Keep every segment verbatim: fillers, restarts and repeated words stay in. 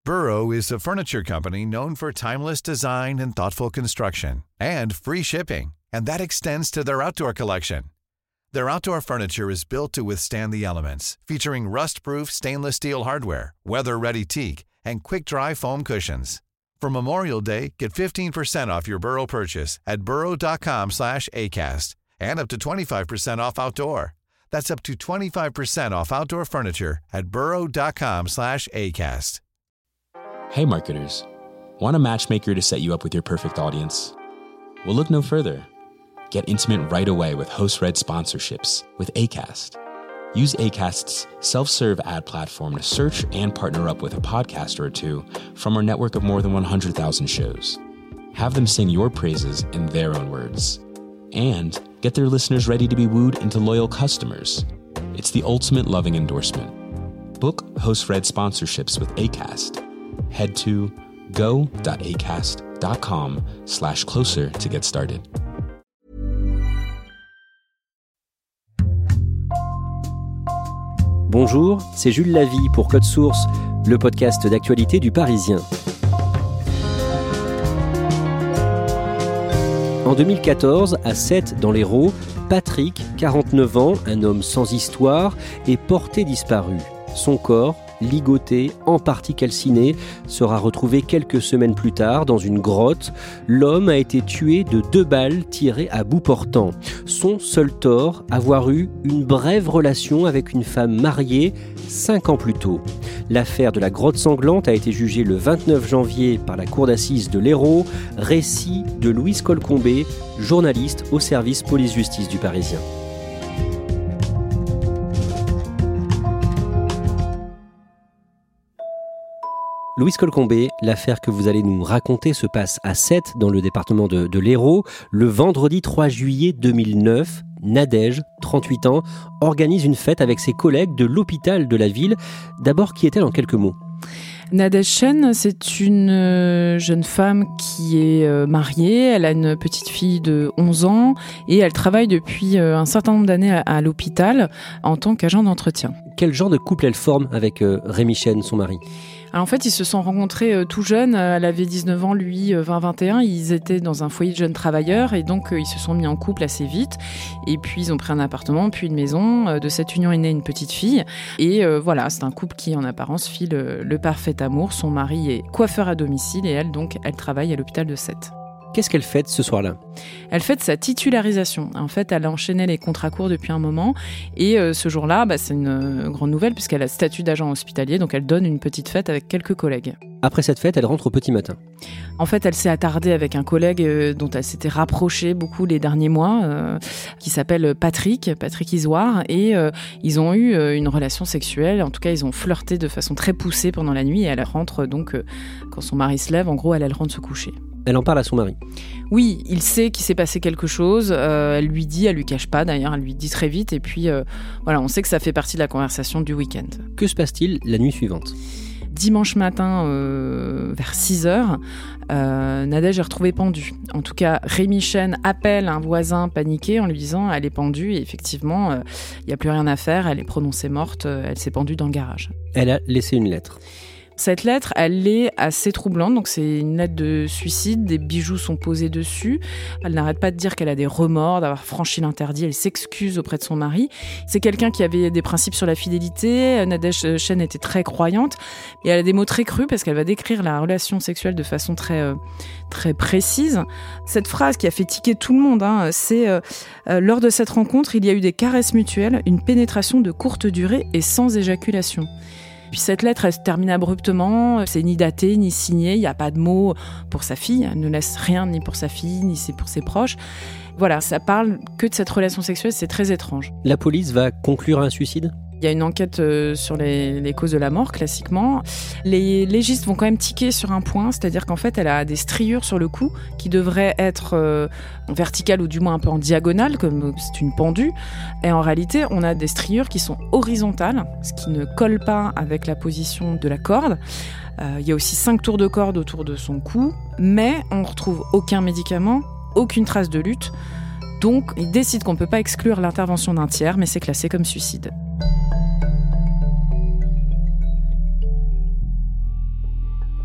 Burrow is a furniture company known for timeless design and thoughtful construction, and free shipping, and that extends to their outdoor collection. Their outdoor furniture is built to withstand the elements, featuring rust-proof stainless steel hardware, weather-ready teak, and quick-dry foam cushions. For Memorial Day, get fifteen percent off your Burrow purchase at burrow.com slash ACAST and up to twenty-five percent off outdoor. That's up to twenty-five percent off outdoor furniture at burrow.com slash ACAST. Hey marketers, want a matchmaker to set you up with your perfect audience? Well, look no further. Get intimate right away with host-read sponsorships with Acast. Use Acast's self-serve ad platform to search and partner up with a podcaster or two from our network of more than one hundred thousand shows. Have them sing your praises in their own words. And get their listeners ready to be wooed into loyal customers. It's the ultimate loving endorsement. Book host-read sponsorships with Acast. Head to go.acast.com slash closer to get started. Bonjour, c'est Jules Lavie pour Code Source, le podcast d'actualité du Parisien. En deux mille quatorze, à Sète dans l'Hérault, Patrick, quarante-neuf ans, un homme sans histoire, est porté disparu. Son corps, ligoté, en partie calciné, sera retrouvé quelques semaines plus tard dans une grotte. L'homme a été tué de deux balles tirées à bout portant. Son seul tort, avoir eu une brève relation avec une femme mariée cinq ans plus tôt. L'affaire de la grotte sanglante a été jugée le vingt-neuf janvier par la cour d'assises de l'Hérault. Récit de Louise Colcombé, journaliste au service police-justice du Parisien. Louise Colcombé, l'affaire que vous allez nous raconter se passe à Sète, dans le département de, de l'Hérault. Le vendredi trois juillet deux mille neuf, Nadège, trente-huit ans, organise une fête avec ses collègues de l'hôpital de la ville. D'abord, qui est-elle en quelques mots ? Nadège Chen, c'est une jeune femme qui est mariée, elle a une petite fille de onze ans et elle travaille depuis un certain nombre d'années à, à l'hôpital en tant qu'agent d'entretien. Quel genre de couple elle forme avec euh, Rémi Chen, son mari ? Alors en fait, ils se sont rencontrés euh, tout jeunes. Elle avait dix-neuf ans, lui euh, vingt vingt et un. Ils étaient dans un foyer de jeunes travailleurs et donc euh, ils se sont mis en couple assez vite. Et puis ils ont pris un appartement, puis une maison. Euh, de cette union est née une petite fille. Et euh, voilà, c'est un couple qui en apparence vit le, le parfait amour. Son mari est coiffeur à domicile et elle, donc, elle travaille à l'hôpital de Sète. Qu'est-ce qu'elle fête ce soir-là ? Elle fête sa titularisation. En fait, elle enchaînait les contrats courts depuis un moment. Et euh, ce jour-là, bah, c'est une euh, grande nouvelle puisqu'elle a le statut d'agent hospitalier. Donc, elle donne une petite fête avec quelques collègues. Après cette fête, elle rentre au petit matin. En fait, elle s'est attardée avec un collègue euh, dont elle s'était rapprochée beaucoup les derniers mois, euh, qui s'appelle Patrick, Patrick Isoire. Et euh, ils ont eu euh, une relation sexuelle. En tout cas, ils ont flirté de façon très poussée pendant la nuit. Et elle rentre donc, euh, quand son mari se lève, en gros, elle, elle rentre se coucher. Elle en parle à son mari. Oui, il sait qu'il s'est passé quelque chose. Euh, elle lui dit, elle lui cache pas d'ailleurs, elle lui dit très vite. Et puis, euh, voilà, on sait que ça fait partie de la conversation du week-end. Que se passe-t-il la nuit suivante ? Dimanche matin, euh, vers six heures, euh, Nadège est retrouvée pendue. En tout cas, Rémi Chen appelle un voisin paniqué en lui disant « elle est pendue » et effectivement, il euh, n'y a plus rien à faire, elle est prononcée morte, euh, elle s'est pendue dans le garage. Elle a laissé une lettre. Cette lettre, elle est assez troublante. Donc, c'est une lettre de suicide. Des bijoux sont posés dessus. Elle n'arrête pas de dire qu'elle a des remords d'avoir franchi l'interdit. Elle s'excuse auprès de son mari. C'est quelqu'un qui avait des principes sur la fidélité. Nadège Chen était très croyante. Et elle a des mots très crus parce qu'elle va décrire la relation sexuelle de façon très, euh, très précise. Cette phrase qui a fait tiquer tout le monde, hein, c'est euh, euh, lors de cette rencontre, il y a eu des caresses mutuelles, une pénétration de courte durée et sans éjaculation. Puis cette lettre, elle se termine abruptement, c'est ni daté, ni signé, il n'y a pas de mots pour sa fille, elle ne laisse rien ni pour sa fille, ni pour ses proches. Voilà, ça parle que de cette relation sexuelle, c'est très étrange. La police va conclure un suicide ? Il y a une enquête euh, sur les, les causes de la mort, classiquement. Les légistes vont quand même tiquer sur un point, c'est-à-dire qu'en fait, elle a des striures sur le cou qui devraient être euh, verticales ou du moins un peu en diagonale, comme c'est une pendue. Et en réalité, on a des striures qui sont horizontales, ce qui ne colle pas avec la position de la corde. Euh, il y a aussi cinq tours de corde autour de son cou, mais on ne retrouve aucun médicament, aucune trace de lutte. Donc, il décide qu'on ne peut pas exclure l'intervention d'un tiers, mais c'est classé comme suicide.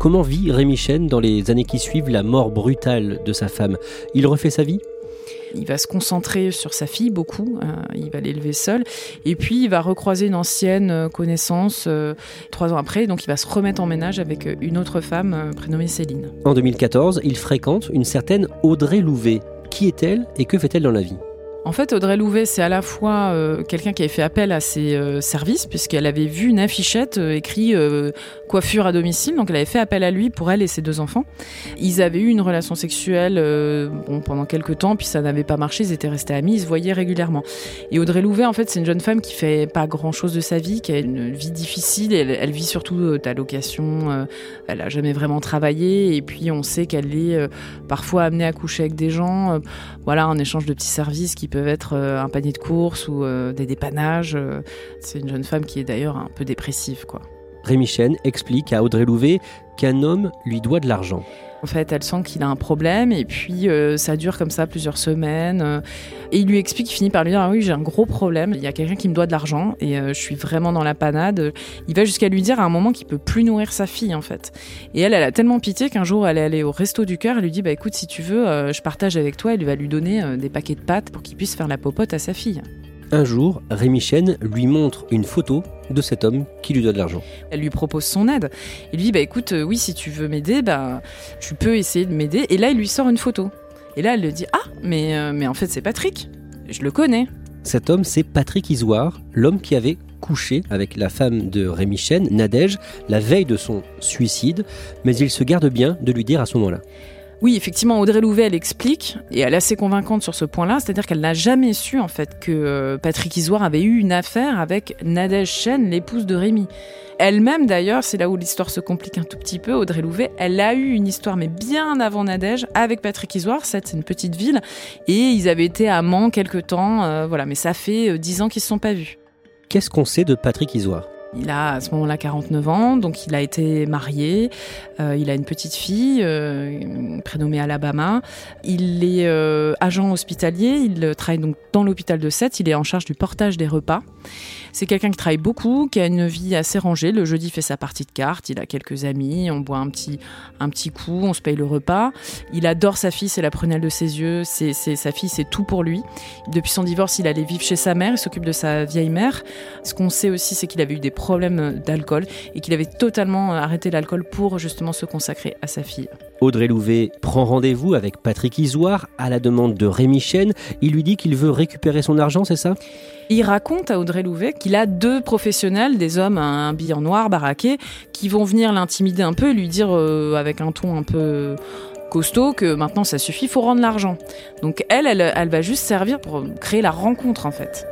Comment vit Rémi Chen dans les années qui suivent la mort brutale de sa femme ? Il refait sa vie ? Il va se concentrer sur sa fille beaucoup, euh, il va l'élever seul, et puis il va recroiser une ancienne connaissance euh, trois ans après, donc il va se remettre en ménage avec une autre femme euh, prénommée Céline. En deux mille quatorze, il fréquente une certaine Audrey Louvet. Qui est-elle et que fait-elle dans la vie ? En fait, Audrey Louvet, c'est à la fois euh, quelqu'un qui avait fait appel à ses euh, services, puisqu'elle avait vu une affichette euh, écrit euh, « coiffure à domicile », donc elle avait fait appel à lui pour elle et ses deux enfants. Ils avaient eu une relation sexuelle euh, bon, pendant quelques temps, puis ça n'avait pas marché, ils étaient restés amis, ils se voyaient régulièrement. Et Audrey Louvet, en fait, c'est une jeune femme qui fait pas grand-chose de sa vie, qui a une vie difficile, elle, elle vit surtout euh, d'allocation, euh, elle a jamais vraiment travaillé, et puis on sait qu'elle est euh, parfois amenée à coucher avec des gens, euh, voilà, en échange de petits services qui peuvent être un panier de courses ou des dépannages. C'est une jeune femme qui est d'ailleurs un peu dépressive, quoi. Rémi Chen explique à Audrey Louvet qu'un homme lui doit de l'argent. En fait, elle sent qu'il a un problème et puis euh, ça dure comme ça plusieurs semaines. Euh, et il lui explique, il finit par lui dire « Ah oui, j'ai un gros problème, il y a quelqu'un qui me doit de l'argent et euh, je suis vraiment dans la panade. » Il va jusqu'à lui dire à un moment qu'il peut plus nourrir sa fille, en fait. Et elle, elle a tellement pitié qu'un jour, elle est allée au Resto du Cœur. Elle lui dit « Bah écoute, si tu veux, euh, je partage avec toi. » Elle va lui donner euh, des paquets de pâtes pour qu'il puisse faire la popote à sa fille. Un jour, Rémi Chen lui montre une photo de cet homme qui lui doit de l'argent. Elle lui propose son aide. Il lui dit bah, « Écoute, euh, oui, si tu veux m'aider, bah, tu peux essayer de m'aider. » Et là, il lui sort une photo. Et là, elle lui dit « Ah, mais, euh, mais en fait, c'est Patrick. Je le connais. » Cet homme, c'est Patrick Isoire, l'homme qui avait couché avec la femme de Rémi Chen, Nadège, la veille de son suicide. Mais il se garde bien de lui dire à ce moment-là. Oui, effectivement, Audrey Louvet, elle explique, et elle est assez convaincante sur ce point-là, c'est-à-dire qu'elle n'a jamais su, en fait, que Patrick Isoire avait eu une affaire avec Nadège Chen, l'épouse de Rémi. Elle-même, d'ailleurs, c'est là où l'histoire se complique un tout petit peu, Audrey Louvet, elle a eu une histoire, mais bien avant Nadège, avec Patrick Isoire, c'est une petite ville, et ils avaient été amants quelque temps, euh, voilà, mais ça fait dix ans qu'ils ne se sont pas vus. Qu'est-ce qu'on sait de Patrick Isoire ? Il a à ce moment-là quarante-neuf ans, donc il a été marié, euh, il a une petite fille euh, prénommée Alabama. Il est euh, agent hospitalier, il travaille donc dans l'hôpital de Sète, il est en charge du portage des repas. C'est quelqu'un qui travaille beaucoup, qui a une vie assez rangée. Le jeudi, il fait sa partie de cartes, il a quelques amis, on boit un petit, un petit coup, on se paye le repas. Il adore sa fille, c'est la prunelle de ses yeux, c'est, c'est, sa fille, c'est tout pour lui. Depuis son divorce, il allait vivre chez sa mère, il s'occupe de sa vieille mère. Ce qu'on sait aussi, c'est qu'il avait eu des problèmes d'alcool et qu'il avait totalement arrêté l'alcool pour justement se consacrer à sa fille. Audrey Louvet prend rendez-vous avec Patrick Isoire à la demande de Rémi Chen. Il lui dit qu'il veut récupérer son argent, c'est ça ? Il raconte à Audrey Louvet qu'il a deux professionnels, des hommes habillés en noir, baraqués, qui vont venir l'intimider un peu et lui dire euh, avec un ton un peu costaud que maintenant ça suffit, il faut rendre l'argent. Donc elle, elle, elle va juste servir pour créer la rencontre en fait.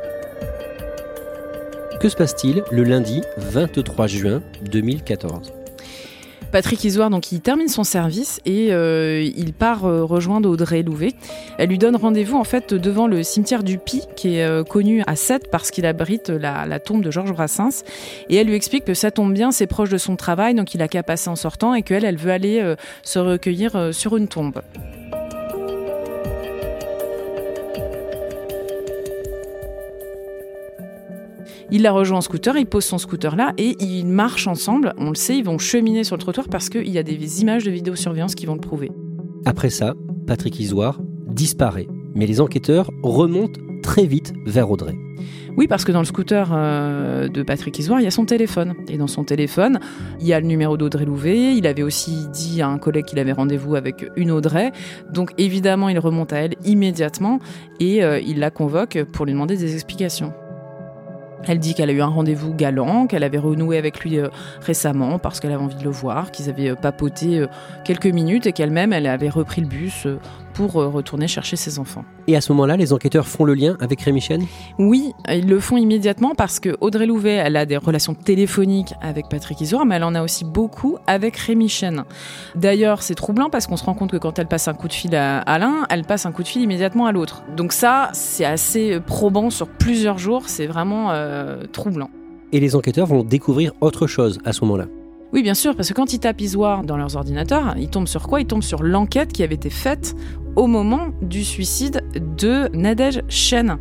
Que se passe-t-il le lundi vingt-trois juin deux mille quatorze ? Patrick Isoire, donc, il termine son service et euh, il part euh, rejoindre Audrey Louvet. Elle lui donne rendez-vous en fait devant le cimetière du Pi, qui est euh, connu à Sète parce qu'il abrite la, la tombe de Georges Brassens. Et elle lui explique que ça tombe bien, c'est proche de son travail, donc il a qu'à passer en sortant et qu'elle, elle veut aller euh, se recueillir euh, sur une tombe. Il la rejoint en scooter, il pose son scooter là et ils marchent ensemble. On le sait, ils vont cheminer sur le trottoir parce qu'il y a des images de vidéosurveillance qui vont le prouver. Après ça, Patrick Isoire disparaît. Mais les enquêteurs remontent très vite vers Audrey. Oui, parce que dans le scooter euh, de Patrick Isoire, il y a son téléphone. Et dans son téléphone, il y a le numéro d'Audrey Louvet. Il avait aussi dit à un collègue qu'il avait rendez-vous avec une Audrey. Donc évidemment, il remonte à elle immédiatement et euh, il la convoque pour lui demander des explications. Elle dit qu'elle a eu un rendez-vous galant, qu'elle avait renoué avec lui euh, récemment parce qu'elle avait envie de le voir, qu'ils avaient euh, papoté euh, quelques minutes et qu'elle-même, elle avait repris le bus euh, pour euh, retourner chercher ses enfants. Et à ce moment-là, les enquêteurs font le lien avec Rémi Chen ? Oui, ils le font immédiatement parce que Audrey Louvet, elle a des relations téléphoniques avec Patrick Isoire, mais elle en a aussi beaucoup avec Rémi Chen. D'ailleurs, c'est troublant parce qu'on se rend compte que quand elle passe un coup de fil à, à l'un, elle passe un coup de fil immédiatement à l'autre. Donc ça, c'est assez probant sur plusieurs jours, c'est vraiment euh, troublant. Et les enquêteurs vont découvrir autre chose à ce moment-là. Oui, bien sûr, parce que quand ils tapent Isoire dans leurs ordinateurs, ils tombent sur quoi ? Ils tombent sur l'enquête qui avait été faite au moment du suicide de Nadège Chen.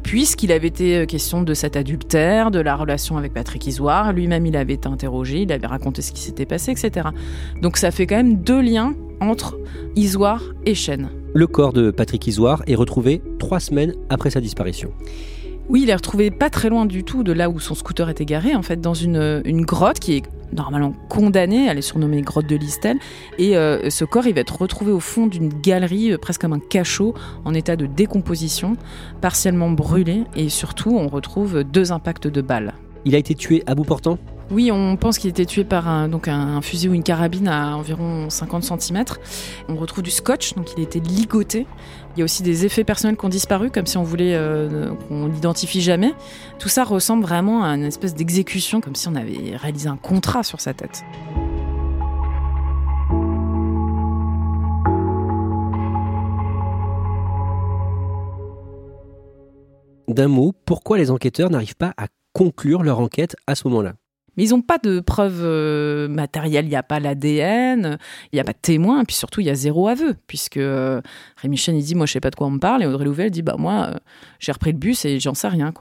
puisqu'il avait été question de cet adultère, de la relation avec Patrick Isoire. Lui-même, il avait été interrogé, il avait raconté ce qui s'était passé, et cetera. Donc ça fait quand même deux liens entre Isoire et Chêne. Le corps de Patrick Isoire est retrouvé trois semaines après sa disparition. Oui, il est retrouvé pas très loin du tout de là où son scooter était garé, en fait, dans une, une grotte qui est normalement condamnée, elle est surnommée grotte de Listel, et euh, ce corps, il va être retrouvé au fond d'une galerie, euh, presque comme un cachot, en état de décomposition, partiellement brûlé, et surtout, on retrouve deux impacts de balles. Il a été tué à bout portant ? Oui, on pense qu'il était tué par un, donc un, un fusil ou une carabine à environ cinquante centimètres. On retrouve du scotch, donc il a été ligoté. Il y a aussi des effets personnels qui ont disparu, comme si on voulait euh, qu'on l'identifie jamais. Tout ça ressemble vraiment à une espèce d'exécution, comme si on avait réalisé un contrat sur sa tête. D'un mot, pourquoi les enquêteurs n'arrivent pas à conclure leur enquête à ce moment-là ? Mais ils n'ont pas de preuves euh, matérielles, il n'y a pas l'A D N, il n'y a pas de témoins, et puis surtout il y a zéro aveu, puisque euh, Rémi Chêne il dit « moi je sais pas de quoi on me parle », et Audrey Louvet elle dit « bah moi euh, j'ai repris le bus et j'en sais rien quoi ».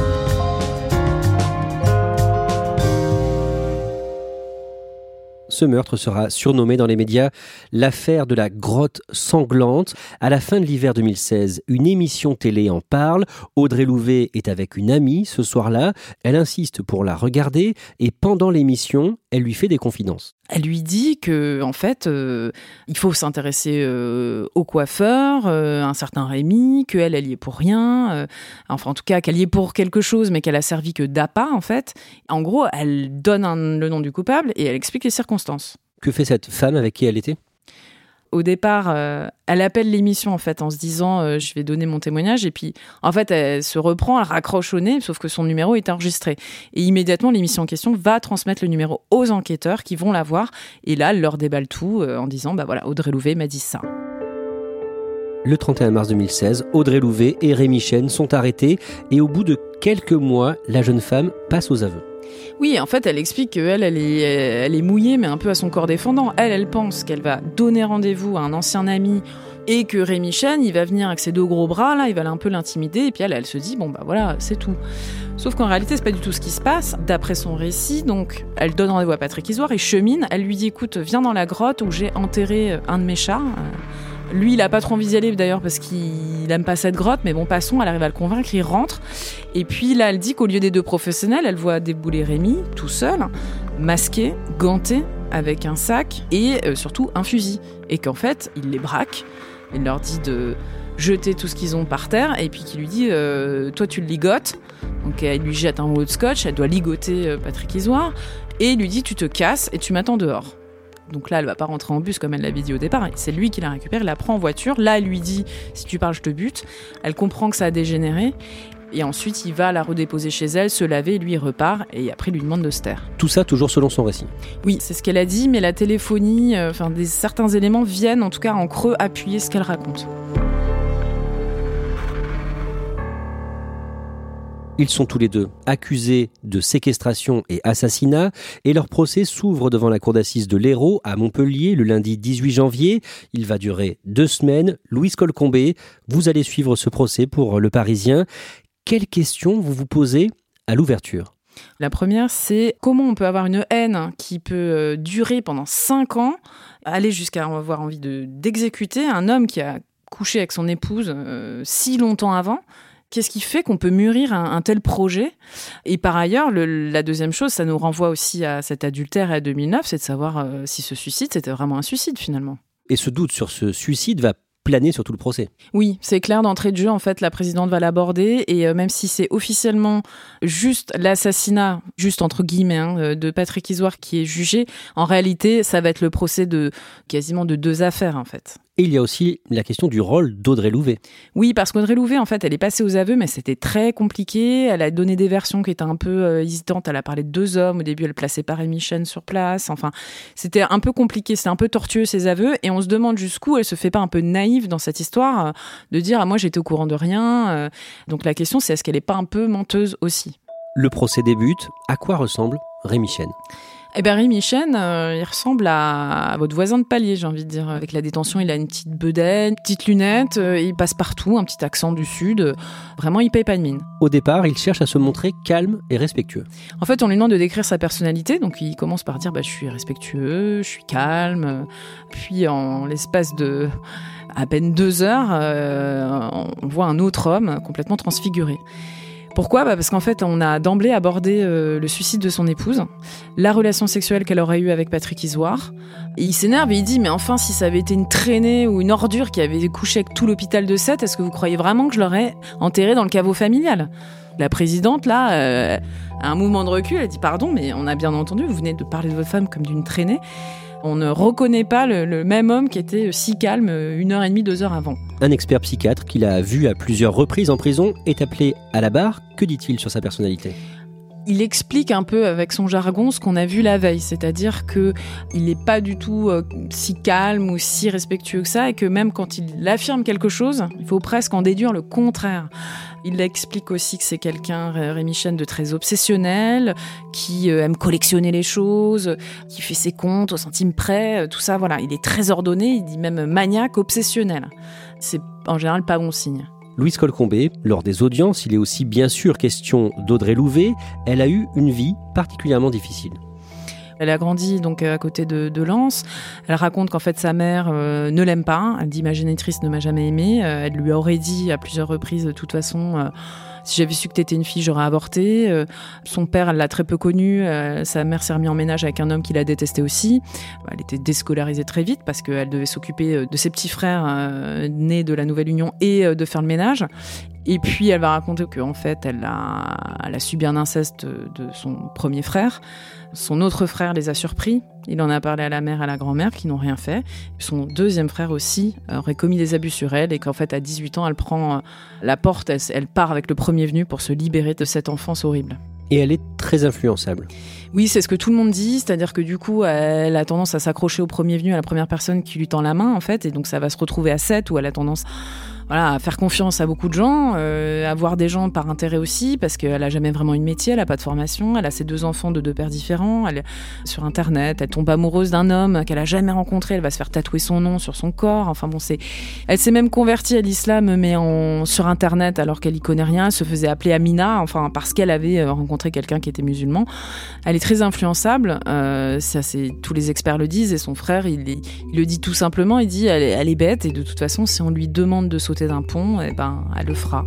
Ce meurtre sera surnommé dans les médias l'affaire de la grotte sanglante. À la fin de l'hiver deux mille seize, une émission télé en parle. Audrey Louvet est avec une amie ce soir-là. Elle insiste pour la regarder et pendant l'émission, elle lui fait des confidences. Elle lui dit que, en fait, euh, il faut s'intéresser euh, au coiffeur, euh, un certain Rémi, qu'elle, elle y est pour rien. Euh, enfin, en tout cas, qu'elle y est pour quelque chose, mais qu'elle a servi que d'appât, en fait. En gros, elle donne un, le nom du coupable et elle explique les circonstances. Que fait cette femme avec qui elle était ? Au départ, euh, elle appelle l'émission en fait en se disant euh, je vais donner mon témoignage et puis en fait elle se reprend, elle raccroche au nez sauf que son numéro est enregistré et immédiatement l'émission en question va transmettre le numéro aux enquêteurs qui vont la voir et là elle leur déballe tout euh, en disant bah voilà Audrey Louvet m'a dit ça. Le trente et un mars deux mille seize, Audrey Louvet et Rémi Chêne sont arrêtés et au bout de quelques mois, la jeune femme passe aux aveux. Oui, en fait, elle explique qu'elle, elle est, elle est mouillée, mais un peu à son corps défendant. Elle, elle pense qu'elle va donner rendez-vous à un ancien ami et que Rémi Chêne, il va venir avec ses deux gros bras, là, il va un peu l'intimider. Et puis elle, elle se dit, bon, bah voilà, c'est tout. Sauf qu'en réalité, c'est pas du tout ce qui se passe. D'après son récit, donc, elle donne rendez-vous à Patrick Isoire, il chemine, elle lui dit, écoute, viens dans la grotte où j'ai enterré un de mes chats. Lui, il a pas trop envie d'y aller d'ailleurs parce qu'il aime pas cette grotte, mais bon, passons, elle arrive à le convaincre, il rentre. Et puis là, elle dit qu'au lieu des deux professionnels, elle voit débouler Rémi, tout seul, masqué, ganté, avec un sac et euh, surtout un fusil. Et qu'en fait, il les braque, il leur dit de jeter tout ce qu'ils ont par terre et puis qu'il lui dit euh, toi tu le ligotes. Donc elle lui jette un rouleau de scotch, elle doit ligoter euh, Patrick Isoire et il lui dit tu te casses et tu m'attends dehors. Donc là, elle va pas rentrer en bus comme elle l'avait dit au départ. C'est lui qui la récupère, il la prend en voiture. Là, elle lui dit « si tu parles, je te bute ». Elle comprend que ça a dégénéré. Et ensuite, il va la redéposer chez elle, se laver, lui, il repart. Et après, il lui demande de se taire. Tout ça toujours selon son récit. Oui, c'est ce qu'elle a dit, mais la téléphonie, euh, enfin, des, certains éléments viennent, en tout cas, en creux, appuyer ce qu'elle raconte. Ils sont tous les deux accusés de séquestration et assassinat et leur procès s'ouvre devant la cour d'assises de l'Hérault à Montpellier le lundi dix-huit janvier. Il va durer deux semaines. Louise Colcombé, vous allez suivre ce procès pour Le Parisien. Quelles questions vous vous posez à l'ouverture ? La première, c'est comment on peut avoir une haine qui peut durer pendant cinq ans, aller jusqu'à avoir envie de, d'exécuter un homme qui a couché avec son épouse euh, si longtemps avant. Qu'est-ce qui fait qu'on peut mûrir un, un tel projet ? Et par ailleurs, le, la deuxième chose, ça nous renvoie aussi à cet adultère à deux mille neuf, c'est de savoir euh, si ce suicide, c'était vraiment un suicide finalement. Et ce doute sur ce suicide va planer sur tout le procès. Oui, c'est clair d'entrée de jeu, en fait, la présidente va l'aborder et euh, même si c'est officiellement juste l'assassinat, juste entre guillemets, hein, de Patrick Isoire qui est jugé, en réalité, ça va être le procès de quasiment de deux affaires en fait. Et il y a aussi la question du rôle d'Audrey Louvet. Oui, parce qu'Audrey Louvet, en fait, elle est passée aux aveux, mais c'était très compliqué. Elle a donné des versions qui étaient un peu euh, hésitantes. Elle a parlé de deux hommes. Au début, elle plaçait pas Rémi Chêne sur place. Enfin, c'était un peu compliqué. C'était un peu tortueux, ses aveux. Et on se demande jusqu'où elle se fait pas un peu naïve dans cette histoire, euh, de dire « ah, moi, j'étais au courant de rien euh. ». Donc la question, c'est est-ce qu'elle est pas un peu menteuse aussi ? Le procès débute. À quoi ressemble Rémi Chêne ? Eh bien, Rémi Chen, euh, il ressemble à, à votre voisin de palier, j'ai envie de dire. Avec la détention, il a une petite bedaine, une petite lunette, euh, il passe partout, un petit accent du Sud. Euh, vraiment, il paye pas de mine. Au départ, il cherche à se montrer calme et respectueux. En fait, on lui demande de décrire sa personnalité, donc il commence par dire bah, « je suis respectueux, je suis calme ». Puis, en l'espace de à peine deux heures, euh, on voit un autre homme complètement transfiguré. Pourquoi ? Bah parce qu'en fait, on a d'emblée abordé euh, le suicide de son épouse, la relation sexuelle qu'elle aurait eue avec Patrick Isoire. Et il s'énerve et il dit « Mais enfin, si ça avait été une traînée ou une ordure qui avait couché avec tout l'hôpital de Sète, est-ce que vous croyez vraiment que je l'aurais enterré dans le caveau familial ?» La présidente, là, euh, a un mouvement de recul, elle dit « Pardon, mais on a bien entendu, vous venez de parler de votre femme comme d'une traînée. » On ne reconnaît pas le, le même homme qui était si calme une heure et demie, deux heures avant. Un expert psychiatre qu'il a vu à plusieurs reprises en prison est appelé à la barre. Que dit-il sur sa personnalité ? Il explique un peu avec son jargon ce qu'on a vu la veille, c'est-à-dire qu'il n'est pas du tout euh, si calme ou si respectueux que ça, et que même quand il affirme quelque chose, il faut presque en déduire le contraire. Il explique aussi que c'est quelqu'un, Rémi Chen, de très obsessionnel, qui euh, aime collectionner les choses, qui fait ses comptes au centime près, tout ça, voilà. Il est très ordonné, il dit même maniaque, obsessionnel. C'est en général pas bon signe. Louise Colcombé, lors des audiences, il est aussi bien sûr question d'Audrey Louvet. Elle a eu une vie particulièrement difficile. Elle a grandi donc à côté de, de Lens. Elle raconte qu'en fait sa mère euh, ne l'aime pas. Elle dit « ma génitrice ne m'a jamais aimée ». Elle lui aurait dit à plusieurs reprises de toute façon euh, « si j'avais su que t'étais une fille, j'aurais avorté euh, ». Son père, elle l'a très peu connu. Euh, sa mère s'est remise en ménage avec un homme qui la détestait aussi. Elle était déscolarisée très vite parce qu'elle devait s'occuper de ses petits frères euh, nés de la nouvelle union et euh, de faire le ménage. Et puis elle va raconter qu'en fait elle a, elle a subi un inceste de son premier frère. Son autre frère les a surpris. Il en a parlé à la mère et à la grand-mère qui n'ont rien fait. Son deuxième frère aussi aurait commis des abus sur elle et qu'en fait à dix-huit ans elle prend la porte, elle, elle part avec le premier venu pour se libérer de cette enfance horrible. Et elle est très influençable. Oui, c'est ce que tout le monde dit, c'est-à-dire que du coup, elle a tendance à s'accrocher au premier venu, à la première personne qui lui tend la main, en fait, et donc ça va se retrouver à sept, où elle a tendance voilà, à faire confiance à beaucoup de gens, euh, à voir des gens par intérêt aussi, parce qu'elle a jamais vraiment eu de métier, elle a pas de formation, elle a ses deux enfants de deux pères différents, elle est sur Internet, elle tombe amoureuse d'un homme qu'elle a jamais rencontré, elle va se faire tatouer son nom sur son corps, enfin bon, c'est... Elle s'est même convertie à l'islam, mais en... sur Internet, alors qu'elle y connaît rien, elle se faisait appeler Amina, enfin, parce qu'elle avait rencontré quelqu'un qui était musulman. Elle est très influençable, euh, ça c'est tous les experts le disent, et son frère il, il le dit tout simplement, il dit elle est, elle est bête, et de toute façon si on lui demande de sauter d'un pont, eh ben elle le fera.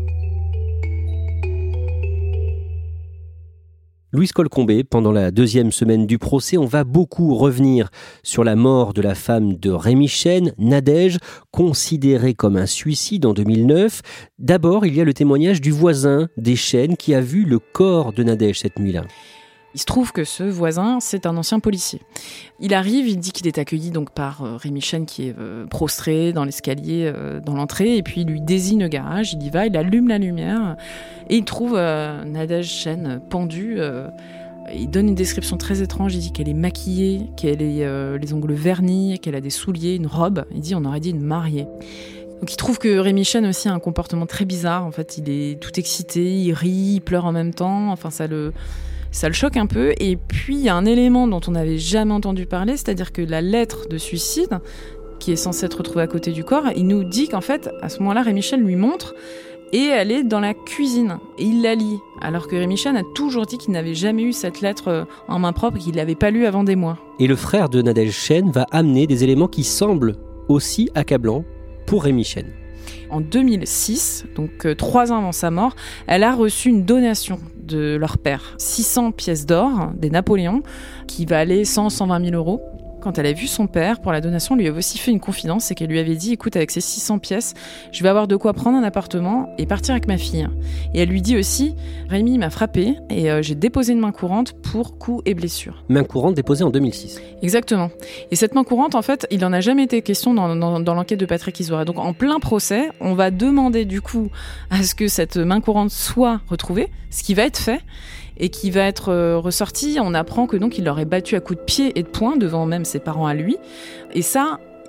Louise Colcombé, pendant la deuxième semaine du procès, on va beaucoup revenir sur la mort de la femme de Rémi Chen, Nadège, considérée comme un suicide en deux mille neuf. D'abord, il y a le témoignage du voisin des Chen qui a vu le corps de Nadège cette nuit-là. Il se trouve que ce voisin, c'est un ancien policier. Il arrive, il dit qu'il est accueilli donc par euh, Rémi Chen qui est euh, prostré dans l'escalier, euh, dans l'entrée, et puis il lui désigne le garage, il y va, il allume la lumière, et il trouve euh, Nadège Chen pendue. Euh, il donne une description très étrange, il dit qu'elle est maquillée, qu'elle a euh, les ongles vernis, qu'elle a des souliers, une robe. Il dit on aurait dit une mariée. Donc il trouve que Rémi Chen aussi a un comportement très bizarre. En fait, il est tout excité, il rit, il pleure en même temps. Enfin, ça le... Ça le choque un peu. Et puis, il y a un élément dont on n'avait jamais entendu parler, c'est-à-dire que la lettre de suicide, qui est censée être retrouvée à côté du corps, il nous dit qu'en fait, à ce moment-là, Rémi Chen lui montre, et elle est dans la cuisine. Et il la lit. Alors que Rémi Chen a toujours dit qu'il n'avait jamais eu cette lettre en main propre et qu'il ne l'avait pas lue avant des mois. Et le frère de Nadège Chen va amener des éléments qui semblent aussi accablants pour Rémi Chen. En deux mille six, donc euh, trois ans avant sa mort, elle a reçu une donation de leur père. six cents pièces d'or, des Napoléons, qui valaient cent à cent vingt mille euros. Quand elle a vu son père pour la donation, elle lui avait aussi fait une confidence, c'est qu'elle lui avait dit « Écoute, avec ces six cents pièces, je vais avoir de quoi prendre un appartement et partir avec ma fille. » Et elle lui dit aussi « Rémi m'a frappé et euh, j'ai déposé une main courante pour coups et blessures. » Main courante déposée en deux mille six. Exactement. Et cette main courante, en fait, il n'en a jamais été question dans, dans, dans l'enquête de Patrick Isoire. Donc en plein procès, on va demander du coup à ce que cette main courante soit retrouvée, ce qui va être fait. Et qui va être euh, ressorti. On apprend que donc il l'aurait battu à coups de pied et de poing devant même ses parents à lui. Et ça,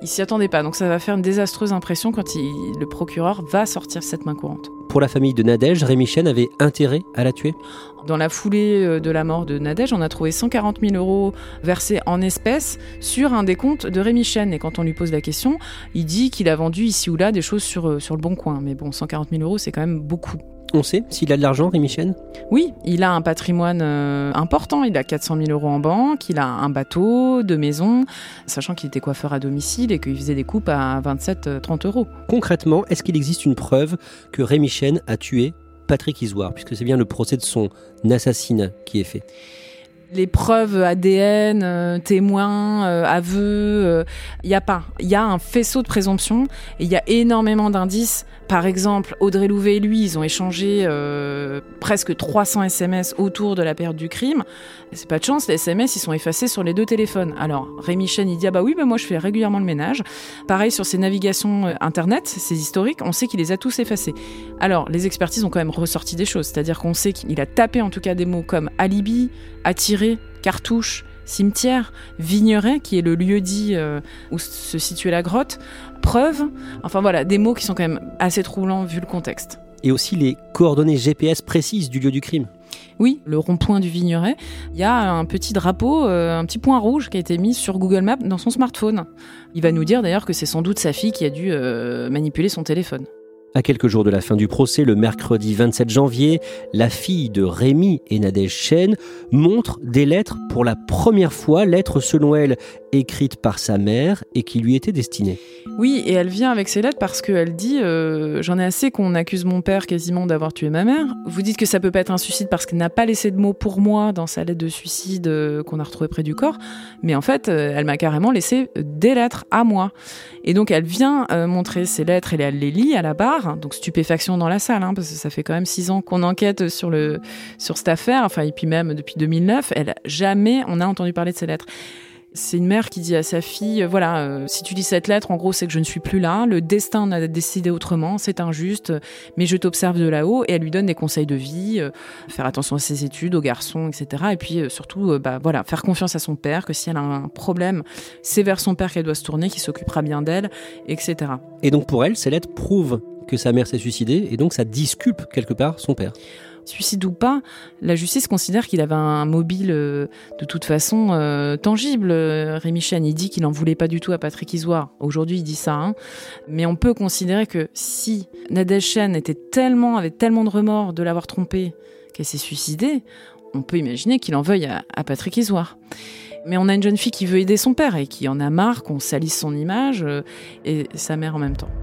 Il s'y attendait pas, donc ça va faire une désastreuse impression quand il, le procureur va sortir cette main courante. Pour la famille de Nadège, Rémi Chesne avait intérêt à la tuer ? Dans la foulée de la mort de Nadège, on a trouvé cent quarante mille euros versés en espèces sur un des comptes de Rémi Chesne. Et quand on lui pose la question, il dit qu'il a vendu ici ou là des choses sur, sur le Bon Coin. Mais bon, cent quarante mille euros, c'est quand même beaucoup. On sait s'il a de l'argent, Rémi Chesne ? Oui, il a un patrimoine euh, important. Il a quatre cent mille euros en banque, il a un bateau, deux maisons, sachant qu'il était coiffeur à domicile et qu'il faisait des coupes à vingt-sept à trente euros. Concrètement, est-ce qu'il existe une preuve que Rémi Chesne a tué Patrick Isoire, puisque c'est bien le procès de son assassinat qui est fait ? Les preuves A D N, euh, témoins, euh, aveux, il euh, n'y a pas. Il y a un faisceau de présomption et il y a énormément d'indices. Par exemple, Audrey Louvet et lui, ils ont échangé euh, presque trois cents S M S autour de la période du crime. C'est pas de chance, les S M S, ils sont effacés sur les deux téléphones. Alors, Rémi Chesne, il dit « Ah bah oui, bah moi je fais régulièrement le ménage ». Pareil, sur ses navigations euh, Internet, ses historiques, on sait qu'il les a tous effacés. Alors, les expertises ont quand même ressorti des choses. C'est-à-dire qu'on sait qu'il a tapé en tout cas des mots comme « alibi »,« attiré »,« cartouche », cimetière, Vigneret, qui est le lieu-dit euh, où se situait la grotte, preuve, enfin voilà, des mots qui sont quand même assez troublants vu le contexte. Et aussi les coordonnées G P S précises du lieu du crime. Oui, le rond-point du Vigneret, il y a un petit drapeau, euh, un petit point rouge qui a été mis sur Google Maps dans son smartphone. Il va nous dire d'ailleurs que c'est sans doute sa fille qui a dû euh, manipuler son téléphone. À quelques jours de la fin du procès, le mercredi vingt-sept janvier, la fille de Rémi et Nadège Chesne montre des lettres pour la première fois, lettres selon elle écrites par sa mère et qui lui étaient destinées. Oui, et elle vient avec ces lettres parce qu'elle dit euh, « J'en ai assez qu'on accuse mon père quasiment d'avoir tué ma mère. Vous dites que ça peut pas être un suicide parce qu'elle n'a pas laissé de mots pour moi dans sa lettre de suicide euh, qu'on a retrouvée près du corps. Mais en fait, euh, elle m'a carrément laissé des lettres à moi. » Et donc, elle vient euh, montrer ces lettres et elle les lit à la barre. Donc, stupéfaction dans la salle, hein, parce que ça fait quand même six ans qu'on enquête sur, le, sur cette affaire. Enfin, et puis même depuis deux mille neuf, elle, jamais on a entendu parler de ces lettres. C'est une mère qui dit à sa fille, voilà, euh, si tu lis cette lettre, en gros, c'est que je ne suis plus là. Le destin en a décidé autrement, c'est injuste, mais je t'observe de là-haut. Et elle lui donne des conseils de vie, euh, faire attention à ses études, aux garçons, et cetera. Et puis euh, surtout, euh, bah voilà, faire confiance à son père, que si elle a un problème, c'est vers son père qu'elle doit se tourner, qui s'occupera bien d'elle, et cetera. Et donc pour elle, ces lettres prouvent que sa mère s'est suicidée, et donc ça disculpe quelque part son père. Suicide ou pas, la justice considère qu'il avait un mobile euh, de toute façon euh, tangible. Rémi Chesne, il dit qu'il n'en voulait pas du tout à Patrick Isoire. Aujourd'hui, il dit ça. Hein. Mais on peut considérer que si Nadège Chesne était tellement, avait tellement de remords de l'avoir trompée qu'elle s'est suicidée, on peut imaginer qu'il en veuille à, à Patrick Isoire. Mais on a une jeune fille qui veut aider son père et qui en a marre qu'on salisse son image euh, et sa mère en même temps.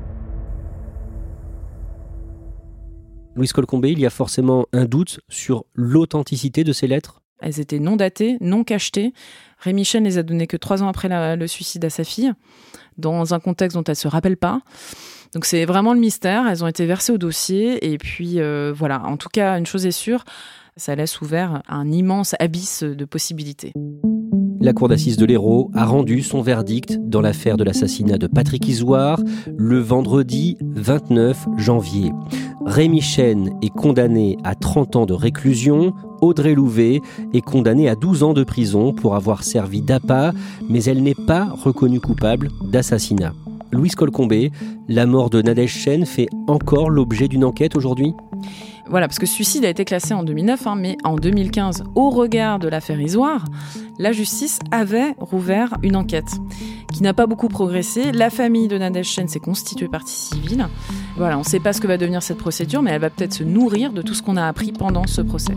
Louise Colcombé, il y a forcément un doute sur l'authenticité de ces lettres ? Elles étaient non datées, non cachetées. Rémi Chesne les a données que trois ans après la, le suicide à sa fille, dans un contexte dont elle ne se rappelle pas. Donc c'est vraiment le mystère. Elles ont été versées au dossier. Et puis euh, voilà, en tout cas, une chose est sûre, ça laisse ouvert un immense abysse de possibilités. La cour d'assises de l'Hérault a rendu son verdict dans l'affaire de l'assassinat de Patrick Isoire le vendredi vingt-neuf janvier. Rémi Chesne est condamné à trente ans de réclusion. Audrey Louvet est condamnée à douze ans de prison pour avoir servi d'appât, mais elle n'est pas reconnue coupable d'assassinat. Louise Colcombé, la mort de Nadège Chesne fait encore l'objet d'une enquête aujourd'hui ? Voilà, parce que ce suicide a été classé en deux mille neuf, hein, mais en deux mille quinze, au regard de l'affaire Isoire, la justice avait rouvert une enquête qui n'a pas beaucoup progressé. La famille de Nadège Chesne s'est constituée partie civile. Voilà, on ne sait pas ce que va devenir cette procédure, mais elle va peut-être se nourrir de tout ce qu'on a appris pendant ce procès.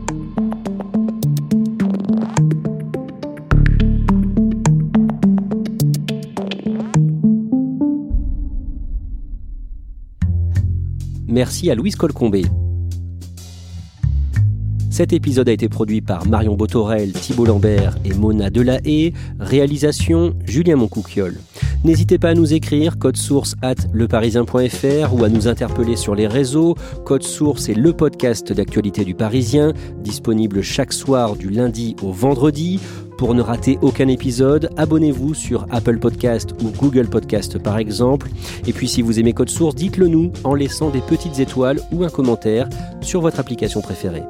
Merci à Louise Colcombé. Cet épisode a été produit par Marion Botorel, Thibault Lambert et Mona Delahaye. Réalisation Julien Moncouquiol. N'hésitez pas à nous écrire code source arobase leparisien point fr ou à nous interpeller sur les réseaux. Code Source est le podcast d'actualité du Parisien, disponible chaque soir du lundi au vendredi. Pour ne rater aucun épisode, abonnez-vous sur Apple Podcast ou Google Podcast par exemple. Et puis si vous aimez Code Source, dites-le nous en laissant des petites étoiles ou un commentaire sur votre application préférée.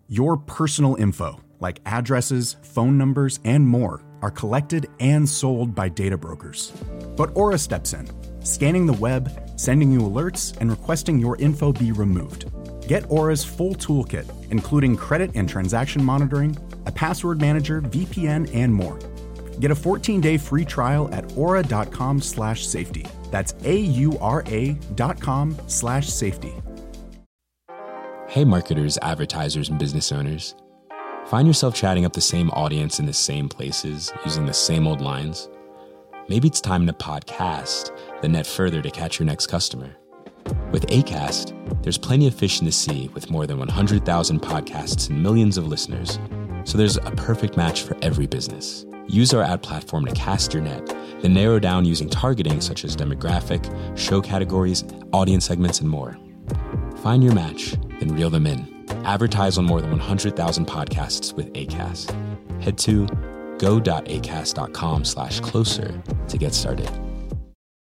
Your personal info, like addresses, phone numbers, and more, are collected and sold by data brokers. But Aura steps in, scanning the web, sending you alerts, and requesting your info be removed. Get Aura's full toolkit, including credit and transaction monitoring, a password manager, V P N, and more. Get a fourteen-day free trial at aura.com slash safety. That's A-U-R-A dot com slash safety. Hey marketers, advertisers, and business owners. Find yourself chatting up the same audience in the same places, using the same old lines? Maybe it's time to podcast the net further to catch your next customer. With Acast, there's plenty of fish in the sea with more than one hundred thousand podcasts and millions of listeners. So there's a perfect match for every business. Use our ad platform to cast your net, then narrow down using targeting such as demographic, show categories, audience segments, and more. Find your match, then reel them in. Advertise on more than one hundred thousand podcasts with Acast. Head to go.acast.com slash closer to get started.